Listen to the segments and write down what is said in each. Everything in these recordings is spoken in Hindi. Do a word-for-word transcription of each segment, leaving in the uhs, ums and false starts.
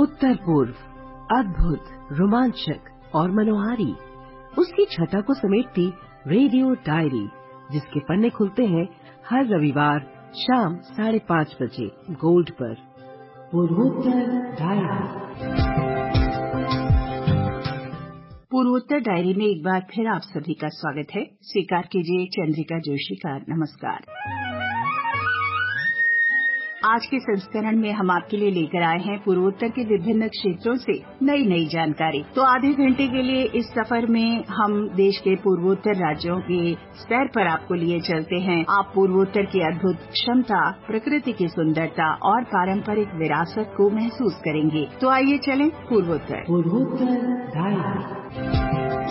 उत्तर पूर्व, अद्भुत, रोमांचक और मनोहारी, उसकी छटा को समेटती रेडियो डायरी, जिसके पन्ने खुलते हैं हर रविवार शाम साढ़े पाँच बजे गोल्ड पर। पूर्वोत्तर डायरी। पूर्वोत्तर डायरी में एक बार फिर आप सभी का स्वागत है। स्वीकार कीजिए चंद्रिका जोशी का नमस्कार। आज के संस्करण में हम आपके लिए लेकर आए हैं पूर्वोत्तर के विभिन्न क्षेत्रों से नई नई जानकारी। तो आधे घंटे के लिए इस सफर में हम देश के पूर्वोत्तर राज्यों के सैर पर आपको लिए चलते हैं। आप पूर्वोत्तर की अद्भुत क्षमता, प्रकृति की सुंदरता और पारंपरिक विरासत को महसूस करेंगे। तो आइए चलें पूर्वोत्तर। पूर्वोत्तर डायरी।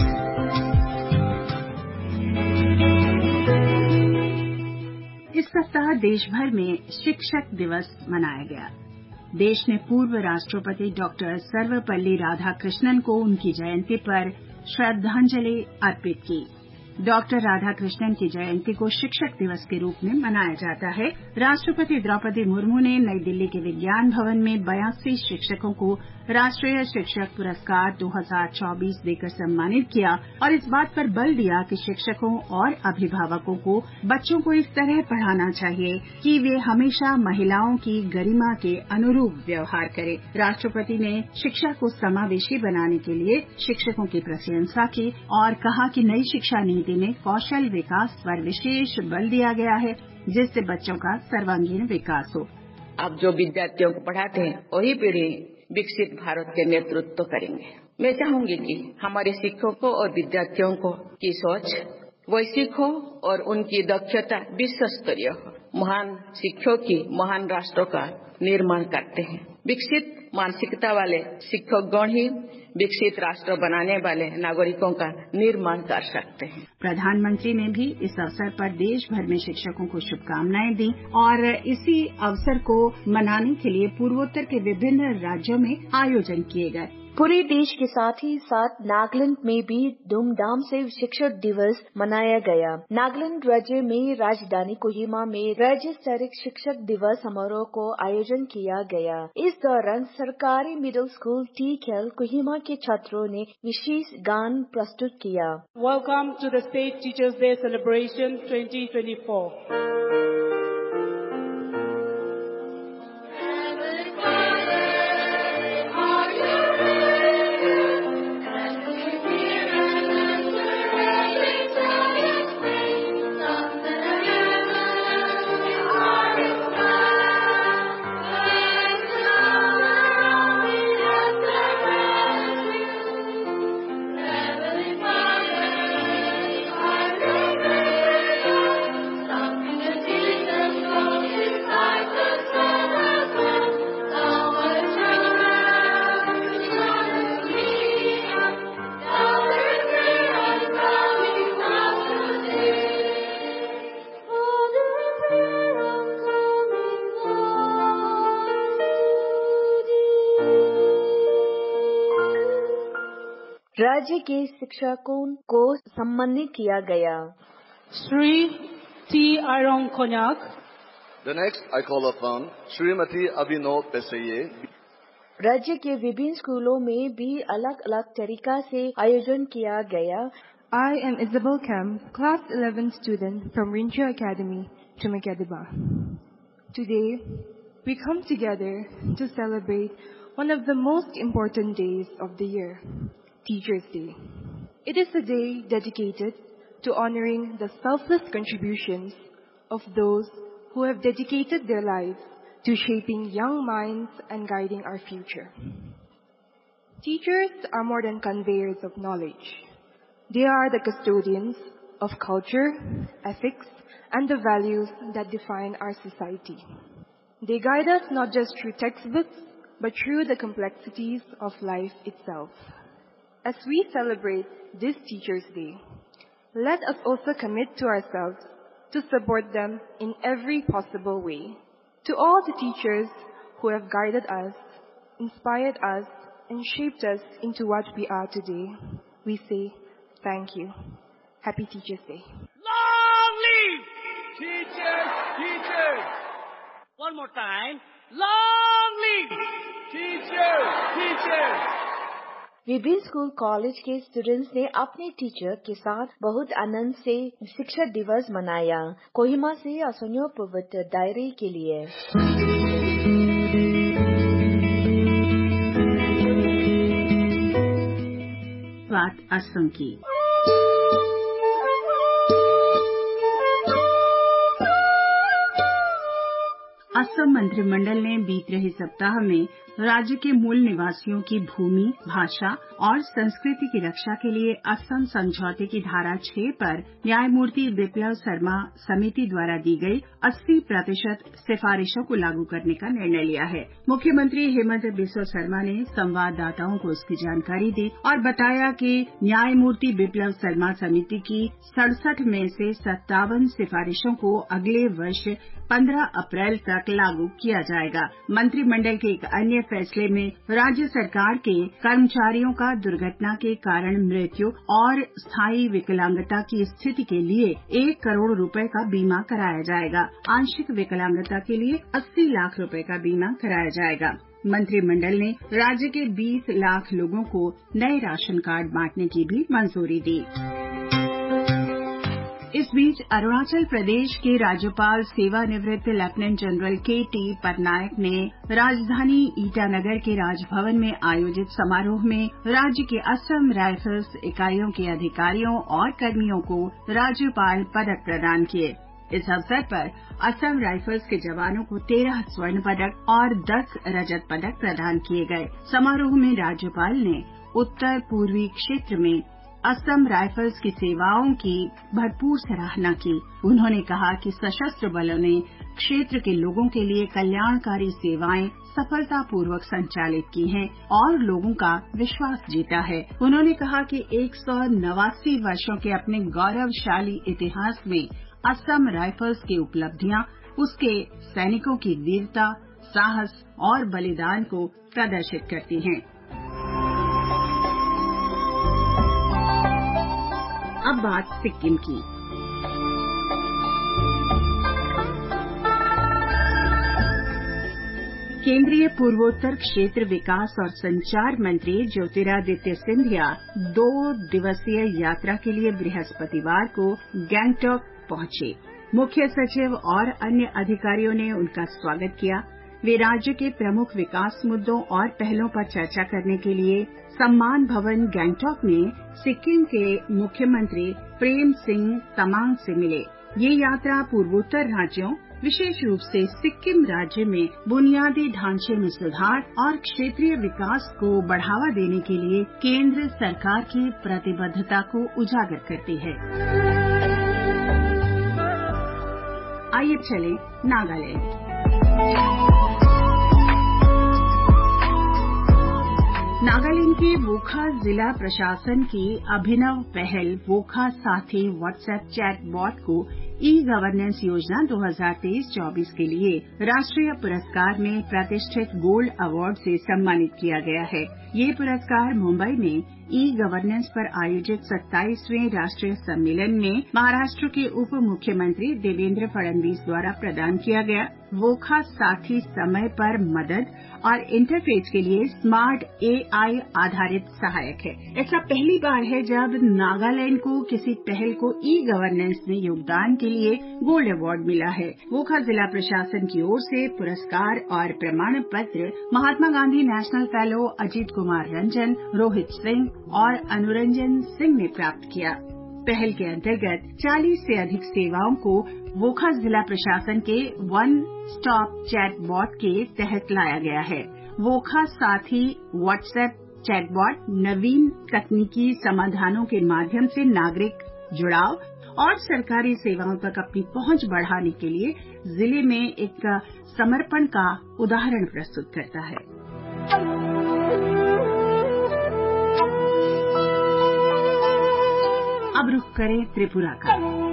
इस सप्ताह देश भर में शिक्षक दिवस मनाया गया। देश ने पूर्व राष्ट्रपति डॉक्टर सर्वपल्ली राधाकृष्णन को उनकी जयंती पर श्रद्धांजलि अर्पित की। डॉक्टर राधाकृष्णन की जयंती को शिक्षक दिवस के रूप में मनाया जाता है। राष्ट्रपति द्रौपदी मुर्मू ने नई दिल्ली के विज्ञान भवन में बयासी शिक्षकों को राष्ट्रीय शिक्षक पुरस्कार दो हज़ार चौबीस देकर सम्मानित किया और इस बात पर बल दिया कि शिक्षकों और अभिभावकों को बच्चों को इस तरह पढ़ाना चाहिए कि वे हमेशा महिलाओं की गरिमा के अनुरूप व्यवहार करें। राष्ट्रपति ने शिक्षा को समावेशी बनाने के लिए शिक्षकों की प्रशंसा की और कहा कि नई शिक्षा नीति में कौशल विकास पर विशेष बल दिया गया है, जिससे बच्चों का सर्वांगीण विकास हो। आप जो विद्यार्थियों को पढ़ाते हैं वही पीढ़ी विकसित भारत के नेतृत्व करेंगे। मैं चाहूंगी कि हमारे शिक्षकों और विद्यार्थियों को की सोच वैश्विक हो और उनकी दक्षता विश्व स्तरीय हो। महान शिक्षक की महान राष्ट्रों का निर्माण करते हैं। विकसित मानसिकता वाले शिक्षकगण ही विकसित राष्ट्र बनाने वाले नागरिकों का निर्माण कर सकते हैं। प्रधानमंत्री ने भी इस अवसर पर देश भर में शिक्षकों को शुभकामनाएं दी और इसी अवसर को मनाने के लिए पूर्वोत्तर के विभिन्न राज्यों में आयोजन किए गए। पूरे देश के साथ ही साथ नागालैंड में भी धूमधाम से शिक्षक दिवस मनाया गया। नागालैंड राज्य में राजधानी कोहिमा में राज्य स्तरीय शिक्षक दिवस समारोह को आयोजन किया गया। इस दौरान सरकारी मिडिल स्कूल टीकेएल कोहिमा के छात्रों ने विशेष गान प्रस्तुत किया। Welcome to the state teachers day celebration twenty twenty four. राज्य के शिक्षकों को सम्मानित किया गया। Shri T Ayrong Konyak. The next I call upon Shrimati Abhinav पेसैये। राज्य के विभिन्न स्कूलों में भी अलग अलग तरीका से आयोजन किया गया। I am Isabel Kam, class eleven student from Rincho Academy, Tumekadiba. Today, we come together to celebrate one of the most important days of the year, Teachers' Day. It is a day dedicated to honoring the selfless contributions of those who have dedicated their lives to shaping young minds and guiding our future. Teachers are more than conveyors of knowledge. They are the custodians of culture, ethics, and the values that define our society. They guide us not just through textbooks, but through the complexities of life itself. As we celebrate this Teachers' Day, let us also commit to ourselves to support them in every possible way. To all the teachers who have guided us, inspired us, and shaped us into what we are today, we say thank you. Happy Teachers' Day. Long live Teachers, Teachers! One more time. Long live teachers, teachers. विभिन्न स्कूल कॉलेज के स्टूडेंट्स ने अपने टीचर के साथ बहुत आनंद से शिक्षक दिवस मनाया। कोहिमा से असोनियो पूर्वोत्तर डायरी के लिए। बात असम की। असम मंत्रिमंडल ने बीत रहे सप्ताह में राज्य के मूल निवासियों की भूमि, भाषा और संस्कृति की रक्षा के लिए असम समझौते की धारा छह पर न्यायमूर्ति बिप्लब शर्मा समिति द्वारा दी गई अस्सी प्रतिशत सिफारिशों को लागू करने का निर्णय लिया है। मुख्यमंत्री हेमंत बिस्वा शर्मा ने संवाददाताओं को इसकी जानकारी दी और बताया कि न्यायमूर्ति बिप्लब शर्मा समिति की सड़सठ में से सत्तावन सिफारिशों को अगले वर्ष पंद्रह अप्रैल तक लागू किया जाएगा। मंत्रिमंडल के एक अन्य फैसले में राज्य सरकार के कर्मचारियों का दुर्घटना के कारण मृत्यु और स्थायी विकलांगता की स्थिति के लिए एक करोड़ रुपए का बीमा कराया जाएगा। आंशिक विकलांगता के लिए अस्सी लाख रुपए का बीमा कराया जाएगा। मंत्रिमंडल ने राज्य के बीस लाख लोगों को नए राशन कार्ड बांटने की भी मंजूरी दी। इस बीच अरुणाचल प्रदेश के राज्यपाल सेवानिवृत्त lieutenant general K T Patnaik ने राजधानी ईटानगर के राजभवन में आयोजित समारोह में राज्य के असम राइफल्स इकाइयों के अधिकारियों और कर्मियों को राज्यपाल पदक प्रदान किए। इस अवसर पर असम राइफल्स के जवानों को तेरह स्वर्ण पदक और दस रजत पदक प्रदान किए गए। समारोह में राज्यपाल ने उत्तर पूर्वी क्षेत्र में असम राइफल्स की सेवाओं की भरपूर सराहना की। उन्होंने कहा कि सशस्त्र बलों ने क्षेत्र के लोगों के लिए कल्याणकारी सेवाएं सफलतापूर्वक संचालित की हैं और लोगों का विश्वास जीता है। उन्होंने कहा कि एक सौ नवासी वर्षों के अपने गौरवशाली इतिहास में असम राइफल्स की उपलब्धियां उसके सैनिकों की वीरता, साहस और बलिदान को प्रदर्शित करती हैं। अब बात सिक्किम की। केंद्रीय पूर्वोत्तर क्षेत्र विकास और संचार मंत्री ज्योतिरादित्य सिंधिया दो दिवसीय यात्रा के लिए बृहस्पतिवार को गैंगटॉक पहुंचे। मुख्य सचिव और अन्य अधिकारियों ने उनका स्वागत किया। वे राज्य के प्रमुख विकास मुद्दों और पहलों पर चर्चा करने के लिए सम्मान भवन गैंगटॉक में सिक्किम के मुख्यमंत्री प्रेम सिंह तमांग से मिले। ये यात्रा पूर्वोत्तर राज्यों, विशेष रूप से सिक्किम राज्य में बुनियादी ढांचे में सुधार और क्षेत्रीय विकास को बढ़ावा देने के लिए केंद्र सरकार की प्रतिबद्धता को उजागर करती है। आइए चलें नागालैंड। नागालैंड के वोखा जिला प्रशासन की अभिनव पहल वोखा साथी व्हाट्सएप चैट बॉट को ई गवर्नेंस योजना दो हज़ार तेईस चौबीस के लिए राष्ट्रीय पुरस्कार में प्रतिष्ठित गोल्ड अवार्ड से सम्मानित किया गया है। ये पुरस्कार मुंबई में ई गवर्नेंस पर आयोजित सत्ताईसवें राष्ट्रीय सम्मेलन में महाराष्ट्र के उप मुख्यमंत्री देवेंद्र फडणवीस द्वारा प्रदान किया गया। वोखा साथी समय पर मदद और इंटरफेस के लिए स्मार्ट एआई आधारित सहायक है। ऐसा पहली बार है जब नागालैंड को किसी पहल को ई गवर्नेंस में योगदान के लिए गोल्ड अवार्ड मिला है। वोखा जिला प्रशासन की ओर से पुरस्कार और प्रमाण पत्र महात्मा गांधी नेशनल फेलो अजीत कुमार रंजन, रोहित सिंह और अनुरंजन सिंह ने प्राप्त किया। पहल के अंतर्गत चालीस से अधिक सेवाओं को वोखा जिला प्रशासन के वन स्टॉप चैट बॉट के तहत लाया गया है। वोखा साथी व्हाट्सएप चैट बॉट नवीन तकनीकी समाधानों के माध्यम से नागरिक जुड़ाव और सरकारी सेवाओं तक अपनी पहुंच बढ़ाने के लिए जिले में एक समर्पण का उदाहरण प्रस्तुत करता है। अब रुख करें त्रिपुरा का।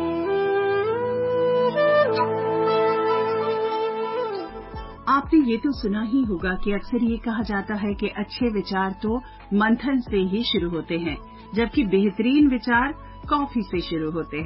आपने ये तो सुना ही होगा कि अक्सर ये कहा जाता है कि अच्छे विचार तो मंथन से ही शुरू होते हैं, जबकि बेहतरीन विचार कॉफी से शुरू होते हैं।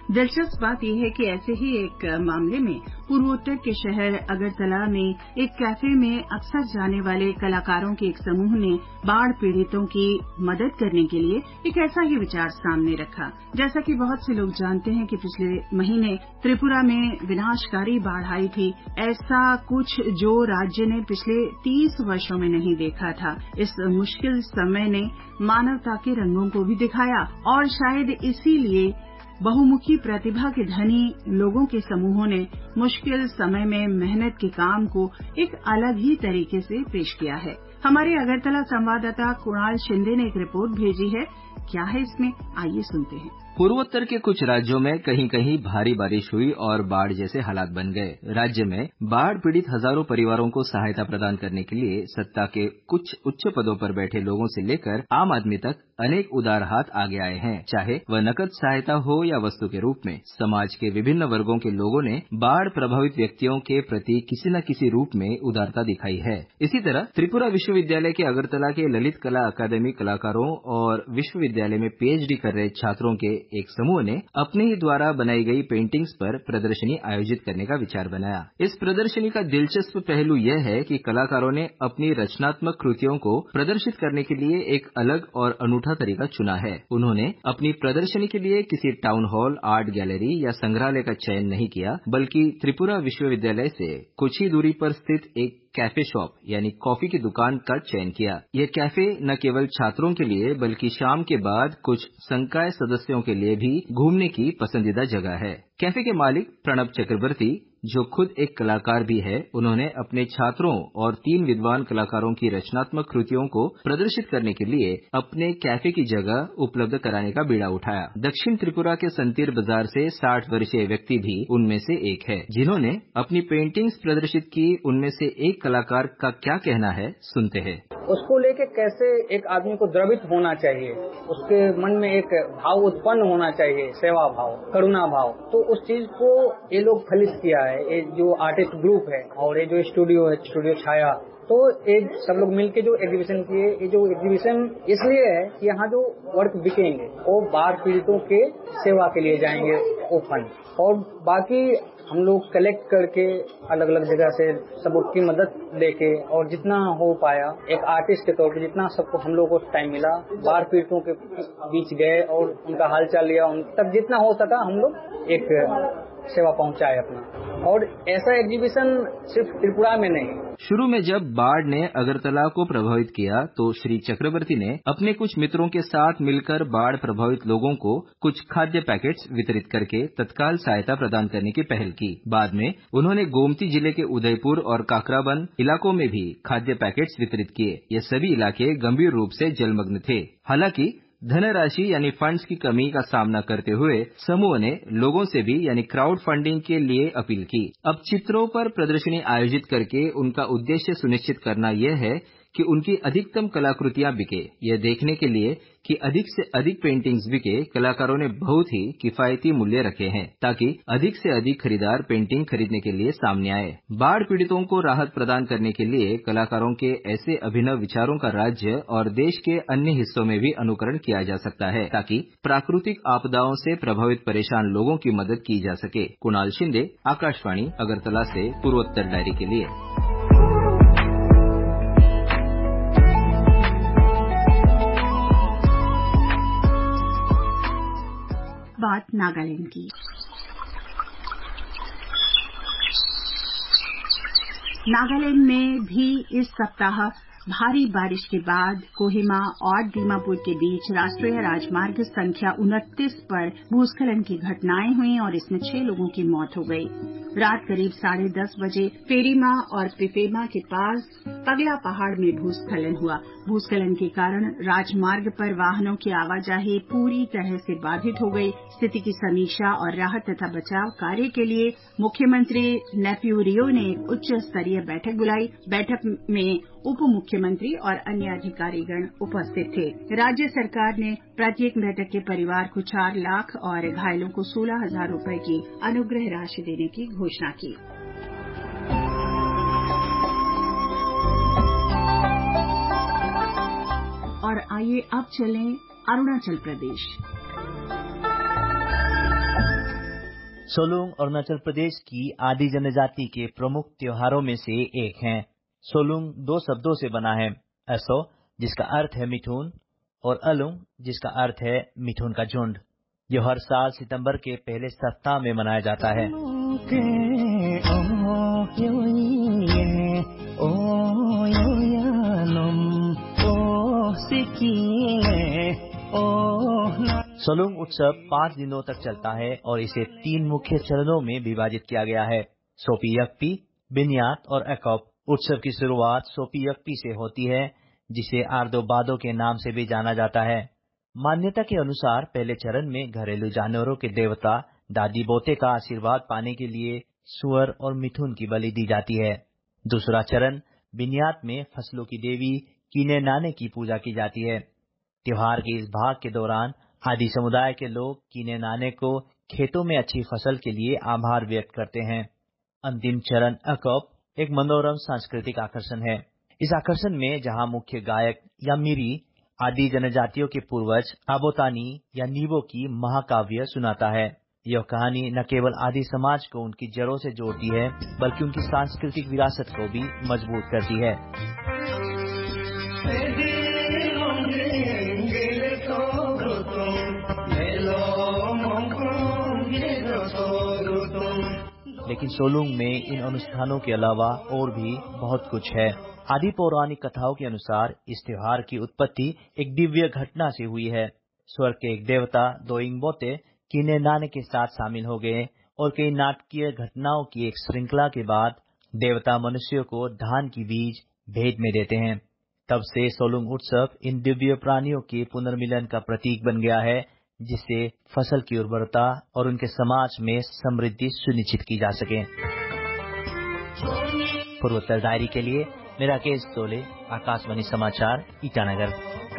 दिलचस्प बात यह है कि ऐसे ही एक मामले में पूर्वोत्तर के शहर अगरतला में एक कैफे में अक्सर जाने वाले कलाकारों के एक समूह ने बाढ़ पीड़ितों की मदद करने के लिए एक ऐसा ही विचार सामने रखा। जैसा कि बहुत से लोग जानते हैं कि पिछले महीने त्रिपुरा में विनाशकारी बाढ़ आई थी, ऐसा कुछ जो राज्य ने पिछले तीस वर्षों में नहीं देखा था। इस मुश्किल समय ने मानवता के रंगों को भी दिखाया और शायद इसीलिए बहुमुखी प्रतिभा के धनी लोगों के समूहों ने मुश्किल समय में मेहनत के काम को एक अलग ही तरीके से पेश किया है। हमारे अगरतला संवाददाता कुणाल शिंदे ने एक रिपोर्ट भेजी है। क्या है इसमें, आइए सुनते हैं। पूर्वोत्तर के कुछ राज्यों में कहीं कहीं भारी बारिश हुई और बाढ़ जैसे हालात बन गए। राज्य में बाढ़ पीड़ित हजारों परिवारों को सहायता प्रदान करने के लिए सत्ता के कुछ उच्च पदों पर बैठे लोगों से लेकर आम आदमी तक अनेक उदार हाथ आगे आए हैं। चाहे वह नकद सहायता हो या वस्तु के रूप में, समाज के विभिन्न वर्गों के लोगों ने बाढ़ प्रभावित व्यक्तियों के प्रति किसी न किसी रूप में उदारता दिखाई है। इसी तरह त्रिपुरा विश्वविद्यालय के अगरतला के ललित कला अकादमी कलाकारों और विश्वविद्यालय में पीएचडी कर रहे छात्रों के एक समूह ने अपने ही द्वारा बनाई गई पेंटिंग्स पर प्रदर्शनी आयोजित करने का विचार बनाया। इस प्रदर्शनी का दिलचस्प पहलू यह है कि कलाकारों ने अपनी रचनात्मक कृतियों को प्रदर्शित करने के लिए एक अलग और अनूठा तरीका चुना है। उन्होंने अपनी प्रदर्शनी के लिए किसी टाउन हॉल, आर्ट गैलरी या संग्रहालय का चयन नहीं किया, बल्कि त्रिपुरा विश्वविद्यालय से कुछ ही दूरी पर स्थित एक कैफे शॉप यानी कॉफी की दुकान का चयन किया। यह कैफे न केवल छात्रों के लिए बल्कि शाम के बाद कुछ संकाय सदस्यों के लिए भी घूमने की पसंदीदा जगह है। कैफे के मालिक प्रणब चक्रवर्ती, जो खुद एक कलाकार भी है, उन्होंने अपने छात्रों और तीन विद्वान कलाकारों की रचनात्मक कृतियों को प्रदर्शित करने के लिए अपने कैफे की जगह उपलब्ध कराने का बीड़ा उठाया। दक्षिण त्रिपुरा के संतीर बाजार से साठ वर्षीय व्यक्ति भी उनमें से एक है, जिन्होंने अपनी पेंटिंग्स प्रदर्शित की। उनमें से एक कलाकार का क्या कहना है, सुनते हैं। उसको लेके कैसे एक आदमी को द्रवित होना चाहिए, उसके मन में एक भाव उत्पन्न होना चाहिए, सेवा भाव, करुणा भाव, तो उस चीज को ये लोग फलित किया है। ये जो आर्टिस्ट ग्रुप है और ये जो स्टूडियो है, स्टूडियो छाया, तो एक सब लोग मिलके जो एग्जीबिशन किए। ये जो एग्जीबिशन इसलिए है कि यहाँ जो वर्क बिकेंगे वो बाढ़ पीड़ितों के सेवा के लिए जाएंगे वो फंड, और बाकी हम लोग कलेक्ट करके अलग अलग जगह से सबकी मदद लेके और जितना हो पाया एक आर्टिस्ट के तौर पे जितना सबको हम लोग को टाइम मिला बाढ़ पीड़ितों के बीच गए और उनका हालचाल लिया। उन तक जितना हो सका हम लोग एक सेवा पहुंचाए अपना। और ऐसा एग्जीबिशन सिर्फ त्रिपुरा में नहीं। शुरू में जब बाढ़ ने अगरतला को प्रभावित किया तो श्री चक्रवर्ती ने अपने कुछ मित्रों के साथ मिलकर बाढ़ प्रभावित लोगों को कुछ खाद्य पैकेट्स वितरित करके तत्काल सहायता प्रदान करने की पहल की। बाद में उन्होंने गोमती जिले के उदयपुर और काकराबन इलाकों में भी खाद्य पैकेट्स वितरित किए। ये सभी इलाके गंभीर रूप से जलमग्न थे। हालांकि धनराशि यानी फंड्स की कमी का सामना करते हुए समूह ने लोगों से भी यानी क्राउड फंडिंग के लिए अपील की। अब चित्रों पर प्रदर्शनी आयोजित करके उनका उद्देश्य सुनिश्चित करना यह है कि उनकी अधिकतम कलाकृतियां बिके। यह देखने के लिए कि अधिक से अधिक पेंटिंग्स बिके, कलाकारों ने बहुत ही किफायती मूल्य रखे हैं ताकि अधिक से अधिक खरीदार पेंटिंग खरीदने के लिए सामने आए। बाढ़ पीड़ितों को राहत प्रदान करने के लिए कलाकारों के ऐसे अभिनव विचारों का राज्य और देश के अन्य हिस्सों में भी अनुकरण किया जा सकता है ताकि प्राकृतिक आपदाओं से प्रभावित परेशान लोगों की मदद की जा सके। कुणाल शिंदे, आकाशवाणी, अगरतला से पूर्वोत्तर डायरी के लिए। बात नागालैंड की। नागालैंड में भी इस सप्ताह भारी बारिश के बाद कोहिमा और दीमापुर के बीच राष्ट्रीय राजमार्ग संख्या उनतीस पर भूस्खलन की घटनाएं हुई और इसमें छह लोगों की मौत हो गई। रात करीब साढ़े दस बजे फेरीमा और पिपेमा के पास पगला पहाड़ में भूस्खलन हुआ। भूस्खलन के कारण राजमार्ग पर वाहनों की आवाजाही पूरी तरह से बाधित हो गई। स्थिति की समीक्षा और राहत तथा बचाव कार्य के लिए मुख्यमंत्री नेफ्यू रियो ने उच्च स्तरीय बैठक बुलाई। बैठक में उप मुख्यमंत्री और अन्य अधिकारीगण उपस्थित थे। राज्य सरकार ने प्रत्येक मृतक के परिवार को चार लाख और घायलों को सोलह हजार रूपये की अनुग्रह राशि देने की घोषणा की। और आइए अब चलें अरुणाचल प्रदेश। सोलुंग अरुणाचल प्रदेश की आदि जनजाति के प्रमुख त्योहारों में से एक है। सोलुंग दो शब्दों से बना है, असो जिसका अर्थ है मिथुन और अलुंग जिसका अर्थ है मिथुन का झुंड। यह हर साल सितंबर के पहले सप्ताह में मनाया जाता है। सोलुंग उत्सव पाँच दिनों तक चलता है और इसे तीन मुख्य चरणों में विभाजित किया गया है, सोपी यकपी, बिन्यात और एकॉप। उत्सव की शुरुआत सोपी यकपी से होती है, जिसे आर्दो बादो के नाम से भी जाना जाता है। मान्यता के अनुसार पहले चरण में घरेलू जानवरों के देवता दादी बोते का आशीर्वाद पाने के लिए सुअर और मिथुन की बलि दी जाती है। दूसरा चरण बिन्यात में फसलों की देवी कीने नाने की पूजा की जाती है। त्योहार के इस भाग के दौरान आदि समुदाय के लोग कीने नाने को खेतों में अच्छी फसल के लिए आभार व्यक्त करते हैं। अंतिम चरण अकॉप एक मनोरम सांस्कृतिक आकर्षण है। इस आकर्षण में जहां मुख्य गायक या मिरी आदि जनजातियों के पूर्वज आबोतानी या नीबो की महाकाव्य सुनाता है। यह कहानी न केवल आदि समाज को उनकी जड़ों से जोड़ती है, बल्कि उनकी सांस्कृतिक विरासत को भी मजबूत करती है। लेकिन सोलुंग में इन अनुष्ठानों के अलावा और भी बहुत कुछ है। आदि पौराणिक कथाओं के अनुसार इस त्योहार की उत्पत्ति एक दिव्य घटना से हुई है। स्वर्ग के एक देवता दोइंग बोते कीने नाने के साथ शामिल हो गए और कई नाटकीय घटनाओं की एक श्रृंखला के बाद देवता मनुष्यों को धान की बीज भेंट में देते हैं। तब से सोलुंग उत्सव इन दिव्य प्राणियों के पुनर्मिलन का प्रतीक बन गया है, जिससे फसल की उर्वरता और उनके समाज में समृद्धि सुनिश्चित की जा सके। पूर्वोत्तर डायरी के लिए मेरा केस तोले, आकाशवाणी समाचार, ईटानगर।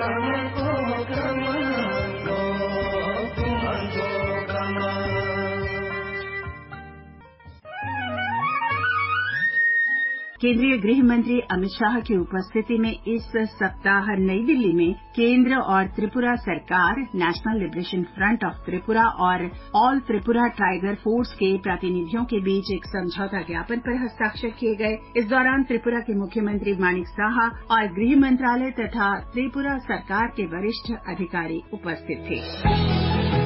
केंद्रीय गृह मंत्री अमित शाह की उपस्थिति में इस सप्ताह नई दिल्ली में केंद्र और त्रिपुरा सरकार, national liberation front of Tripura और ऑल त्रिपुरा टाइगर फोर्स के प्रतिनिधियों के बीच एक समझौता ज्ञापन पर हस्ताक्षर किए गए। इस दौरान त्रिपुरा के मुख्यमंत्री मानिक साहा और गृह मंत्रालय तथा त्रिपुरा सरकार के वरिष्ठ अधिकारी उपस्थित थे।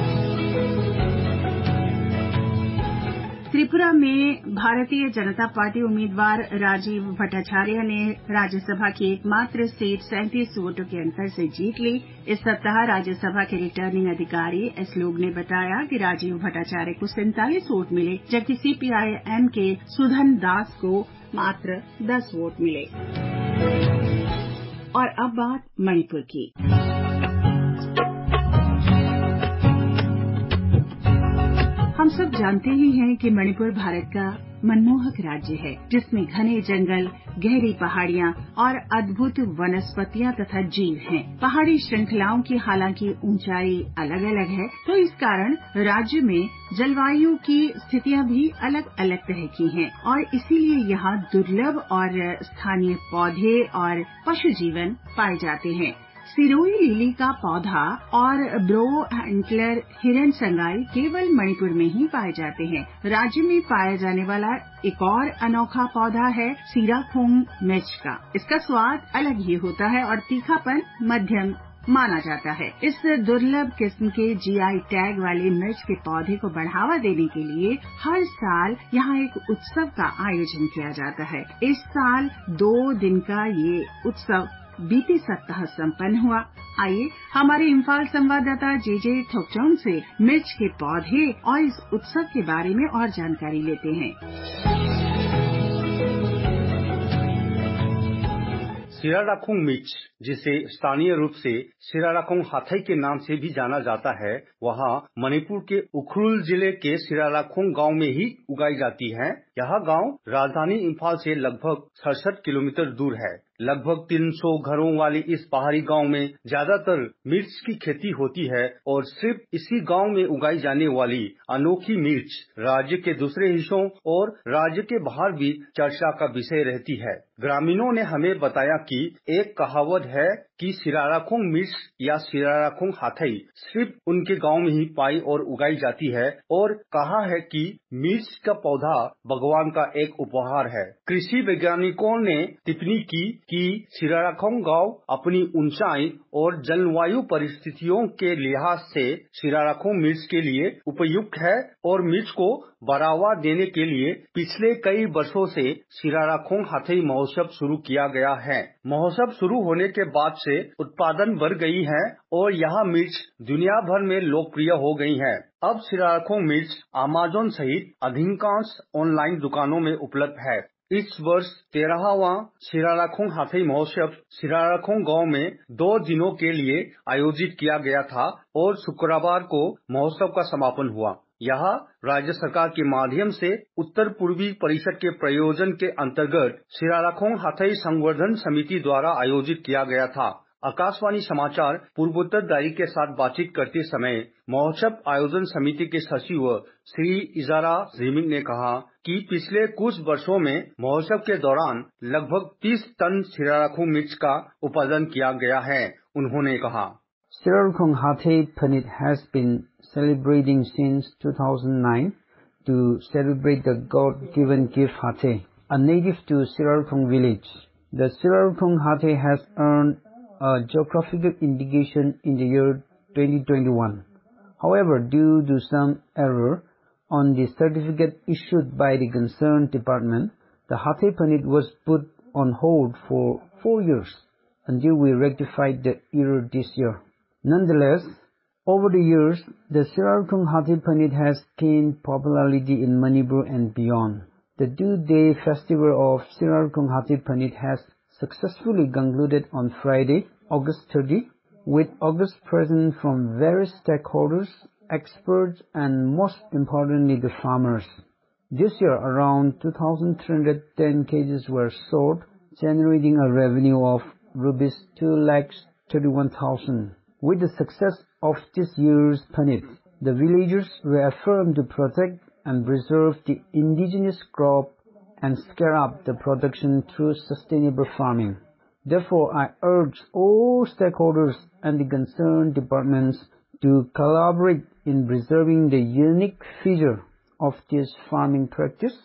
त्रिपुरा में भारतीय जनता पार्टी उम्मीदवार राजीव भट्टाचार्य ने राज्यसभा की एकमात्र सीट सैंतीस वोटों के अंतर से जीत ली। इस सप्ताह राज्यसभा के रिटर्निंग अधिकारी एस लोग ने बताया कि राजीव भट्टाचार्य को सैंतालीस वोट मिले, जबकि सीपीआई-एम के सुधन दास को मात्र दस वोट मिले। और अब बात मणिपुर की। हम सब जानते ही हैं कि मणिपुर भारत का मनमोहक राज्य है, जिसमें घने जंगल, गहरी पहाड़ियां और अद्भुत वनस्पतियां तथा जीव हैं। पहाड़ी श्रृंखलाओं की हालांकि ऊंचाई अलग अलग है, तो इस कारण राज्य में जलवायु की स्थितियां भी अलग अलग तरह की हैं और इसीलिए यहाँ दुर्लभ और स्थानीय पौधे और पशु जीवन पाए जाते हैं। सिरोही लिली का पौधा और ब्रो एंटलर हिरन संगाई केवल मणिपुर में ही पाए जाते हैं। राज्य में पाया जाने वाला एक और अनोखा पौधा है सीराखोंग मिर्च का। इसका स्वाद अलग ही होता है और तीखापन मध्यम माना जाता है। इस दुर्लभ किस्म के जीआई टैग वाले मिर्च के पौधे को बढ़ावा देने के लिए हर साल यहाँ एक उत्सव का आयोजन किया जाता है। इस साल दो दिन का ये उत्सव बीते सप्ताह संपन्न हुआ। आइए हमारे इम्फाल संवाददाता जे जे थोकचोंग से मिर्च के पौधे और इस उत्सव के बारे में और जानकारी लेते हैं। सिराराखोंग मिर्च, जिसे स्थानीय रूप से सिराराखोंग हाथई के नाम से भी जाना जाता है, वहाँ मणिपुर के उखरुल जिले के सिराराखोंग गांव में ही उगाई जाती है। यह गांव राजधानी इम्फाल से लगभग सड़सठ किलोमीटर दूर है। लगभग तीन सौ घरों वाली इस पहाड़ी गांव में ज्यादातर मिर्च की खेती होती है और सिर्फ इसी गांव में उगाई जाने वाली अनोखी मिर्च राज्य के दूसरे हिस्सों और राज्य के बाहर भी चर्चा का विषय रहती है। ग्रामीणों ने हमें बताया कि एक कहावत है कि सिराराखोंग मिर्च या सिराराखोंग हाथई सिर्फ उनके गांव में ही पाई और उगाई जाती है और कहा है कि मिर्च का पौधा भगवान का एक उपहार है। कृषि वैज्ञानिकों ने टिप्पणी की कि सिराराखोंग गांव अपनी ऊंचाई और जलवायु परिस्थितियों के लिहाज से सिराराखोंग मिर्च के लिए उपयुक्त है और मिर्च को बढ़ावा देने के लिए पिछले कई वर्षों से सिराराखोंग हाथई महोत्सव शुरू किया गया है। महोत्सव शुरू होने के बाद से उत्पादन बढ़ गई है और यह मिर्च दुनिया भर में लोकप्रिय हो गई है। अब सिराराखोंग मिर्च अमेज़न सहित अधिकांश ऑनलाइन दुकानों में उपलब्ध है। इस वर्ष तेरहवां सिराराखोंग हाथई महोत्सव सिराराखोंग गांव में दो दिनों के लिए आयोजित किया गया था और शुक्रवार को महोत्सव का समापन हुआ। यह राज्य सरकार के माध्यम से उत्तर पूर्वी परिषद के प्रयोजन के अंतर्गत सिराराखोंग हाथई संवर्धन समिति द्वारा आयोजित किया गया था। आकाशवाणी समाचार पूर्वोत्तरदायी के साथ बातचीत करते समय महोत्सव आयोजन समिति के सचिव श्री इजारा रिमिंग ने कहा कि पिछले कुछ वर्षों में महोत्सव के दौरान लगभग तीस टन सिराराखोंग मिर्च का उत्पादन किया गया है। उन्होंने कहा, Sirarkhong Hatay Panit has been celebrating since two thousand nine to celebrate the God-given gift Hatay, a native to Sirarkhong village. The Sirarkhong Hatay has earned a geographical indication in the year twenty twenty-one. However, due to some error on the certificate issued by the concerned department, the Hatay Panit was put on hold for four years until we rectified the error this year. Nonetheless, over the years, the Sirarkhong Hatay Panit has gained popularity in Manipur and beyond. The two-day festival of Sirarkhong Hatay Panit has successfully concluded on Friday, August thirtieth, with August present from various stakeholders, experts, and most importantly, the farmers. This year, around two thousand three hundred ten cages were sold, generating a revenue of rupees two lakh thirty-one thousand. With the success of this year's Panit, the villagers reaffirmed to protect and preserve the indigenous crop and scale up the production through sustainable farming. Therefore, I urge all stakeholders and the concerned departments to collaborate in preserving the unique feature of this farming practice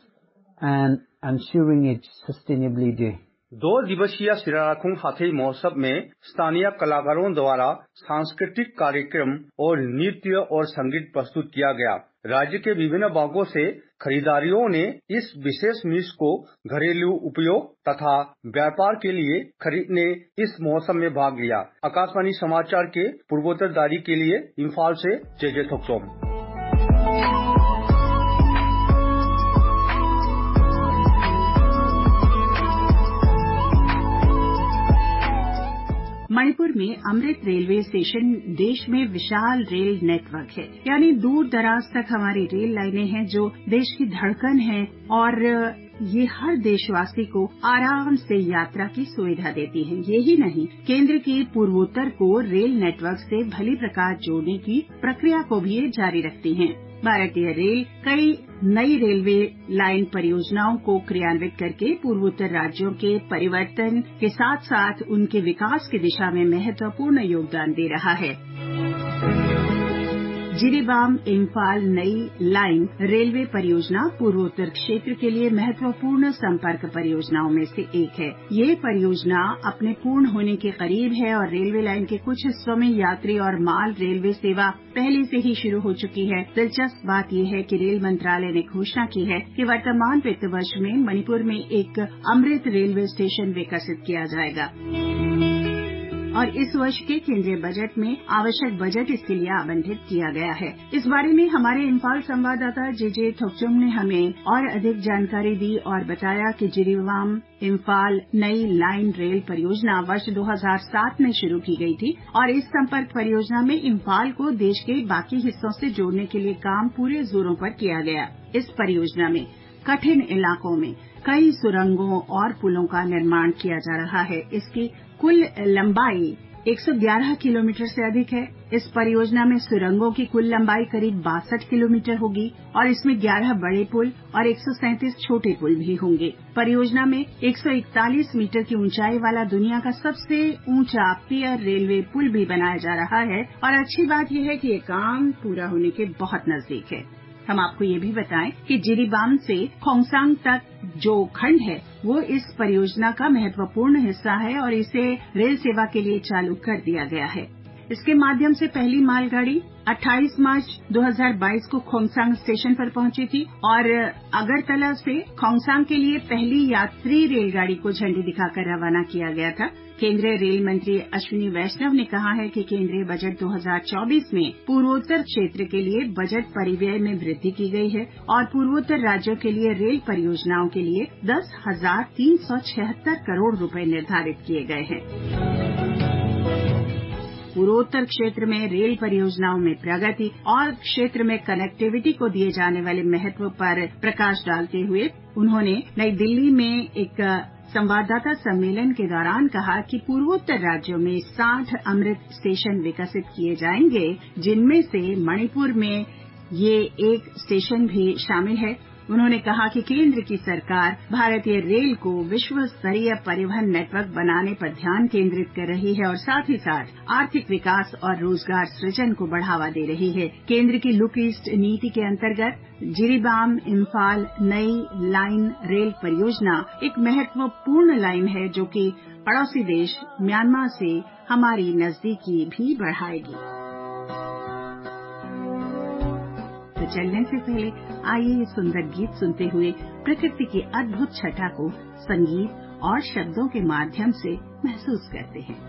and ensuring its sustainability. दो दिवसीय सिराराखोंग हाथई महोत्सव में स्थानीय कलाकारों द्वारा सांस्कृतिक कार्यक्रम और नृत्य और संगीत प्रस्तुत किया गया। राज्य के विभिन्न भागों से खरीदारियों ने इस विशेष मिर्च को घरेलू उपयोग तथा व्यापार के लिए खरीदने इस महोत्सव में भाग लिया। आकाशवाणी समाचार के पूर्वोत्तरदायी के लिए इम्फाल से जेजे थोक्सोम। मणिपुर में अमृत रेलवे स्टेशन देश में विशाल रेल नेटवर्क है, यानी दूर दराज तक हमारी रेल लाइनें हैं जो देश की धड़कन है और ये हर देशवासी को आराम से यात्रा की सुविधा देती हैं। यही नहीं, केंद्र की पूर्वोत्तर को रेल नेटवर्क से भली प्रकार जोड़ने की प्रक्रिया को भी ये जारी रखती हैं। भारतीय रेल कई नई रेलवे लाइन परियोजनाओं को क्रियान्वित करके पूर्वोत्तर राज्यों के परिवर्तन के साथ साथ उनके विकास की दिशा में महत्वपूर्ण योगदान दे रहा है। जिरीबाम इम्फाल नई लाइन रेलवे परियोजना पूर्वोत्तर क्षेत्र के लिए महत्वपूर्ण संपर्क परियोजनाओं में से एक है। ये परियोजना अपने पूर्ण होने के करीब है और रेलवे लाइन के कुछ हिस्सों में यात्री और माल रेलवे सेवा पहले से ही शुरू हो चुकी है। दिलचस्प बात यह है कि रेल मंत्रालय ने घोषणा की है कि वर्तमान वित्त वर्ष में मणिपुर में एक अमृत रेलवे स्टेशन विकसित किया जाएगा और इस वर्ष के केंद्रीय बजट में आवश्यक बजट इसके लिए आवंटित किया गया है। इस बारे में हमारे इम्फाल संवाददाता जेजे थोक्चुम ने हमें और अधिक जानकारी दी और बताया कि जिरीबाम इम्फाल नई लाइन रेल परियोजना वर्ष दो हज़ार सात में शुरू की गई थी और इस संपर्क परियोजना में इम्फाल को देश के बाकी हिस्सों से जोड़ने के लिए काम पूरे जोरों पर किया गया। इस परियोजना में कठिन इलाकों में कई सुरंगों और पुलों का निर्माण किया जा रहा है। इसकी कुल लंबाई एक सौ ग्यारह किलोमीटर से अधिक है। इस परियोजना में सुरंगों की कुल लंबाई करीब बासठ किलोमीटर होगी और इसमें ग्यारह बड़े पुल और एक सौ सैंतीस छोटे पुल भी होंगे। परियोजना में एक सौ इकतालीस मीटर की ऊंचाई वाला दुनिया का सबसे ऊंचा पियर रेलवे पुल भी बनाया जा रहा है और अच्छी बात यह है कि ये काम पूरा होने के बहुत नजदीक है। हम आपको ये भी बताएं कि जिरीबाम से खोंगसांग तक जो खंड है वो इस परियोजना का महत्वपूर्ण हिस्सा है और इसे रेल सेवा के लिए चालू कर दिया गया है। इसके माध्यम से पहली मालगाड़ी अट्ठाईस मार्च दो हज़ार बाईस को खोंगसांग स्टेशन पर पहुंची थी और अगरतला से खोंगसांग के लिए पहली यात्री रेलगाड़ी को झंडी दिखाकर रवाना किया गया था। केंद्रीय रेल मंत्री अश्विनी वैष्णव ने कहा है कि केंद्रीय बजट दो हज़ार चौबीस में पूर्वोत्तर क्षेत्र के लिए बजट परिव्यय में वृद्धि की गई है और पूर्वोत्तर राज्यों के लिए रेल परियोजनाओं के लिए दस हजार तीन सौ छिहत्तर करोड़ रुपए निर्धारित किए गए हैं। पूर्वोत्तर क्षेत्र में रेल परियोजनाओं में प्रगति और क्षेत्र में कनेक्टिविटी को दिए जाने वाले महत्व पर प्रकाश डालते हुए उन्होंने नई दिल्ली में एक संवाददाता सम्मेलन के दौरान कहा कि पूर्वोत्तर राज्यों में साठ अमृत स्टेशन विकसित किए जाएंगे, जिनमें से मणिपुर में ये एक स्टेशन भी शामिल है। उन्होंने कहा कि केंद्र की सरकार भारतीय रेल को विश्व स्तरीय परिवहन नेटवर्क बनाने पर ध्यान केंद्रित कर रही है और साथ ही साथ आर्थिक विकास और रोजगार सृजन को बढ़ावा दे रही है। केंद्र की लुक ईस्ट नीति के अंतर्गत जिरीबाम इम्फाल नई लाइन रेल परियोजना एक महत्वपूर्ण लाइन है जो कि पड़ोसी देश म्यांमार से हमारी नजदीकी भी बढ़ाएगी। तो चलने से पहले आइए ये सुंदर गीत सुनते हुए प्रकृति की अद्भुत छटा को संगीत और शब्दों के माध्यम से महसूस करते हैं।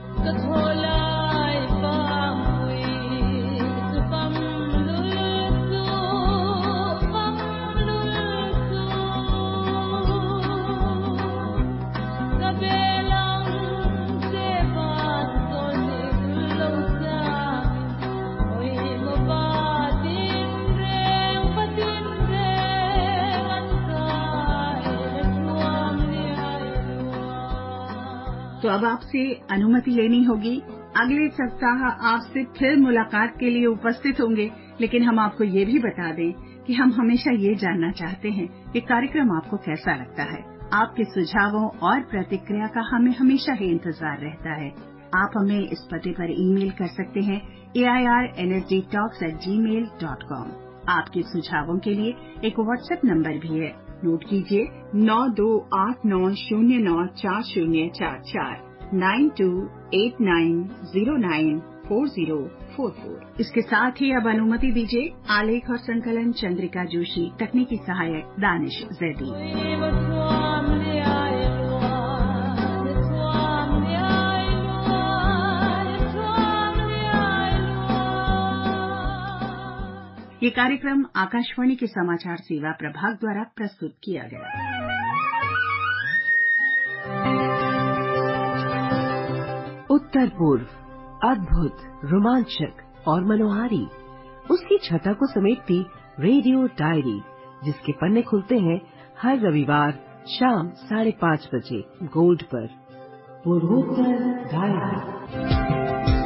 तो अब आपसे अनुमति लेनी होगी। अगले सप्ताह आपसे फिर मुलाकात के लिए उपस्थित होंगे, लेकिन हम आपको ये भी बता दें कि हम हमेशा ये जानना चाहते हैं कि कार्यक्रम आपको कैसा लगता है। आपके सुझावों और प्रतिक्रिया का हमें हमेशा ही इंतजार रहता है। आप हमें इस पते पर ईमेल कर सकते हैं A I R N S D talks at gmail dot com. आपके सुझावों के लिए एक व्हाट्सएप नंबर भी है, नोट कीजिए नौ दो आठ नौ शून्य नौ चार शून्य चार चार nine two eight nine zero nine four zero four four. इसके साथ ही अब अनुमति दीजिए आलेख और संकलन चंद्रिका जोशी, तकनीकी सहायक दानिश जैदी। ये कार्यक्रम आकाशवाणी के समाचार सेवा प्रभाग द्वारा प्रस्तुत किया गया। उत्तर पूर्व, अद्भुत, रोमांचक और मनोहारी, उसकी छटा को समेटती रेडियो डायरी, जिसके पन्ने खुलते हैं हर रविवार शाम साढ़े पाँच बजे गोल्ड पर। पूर्वोत्तर डायरी।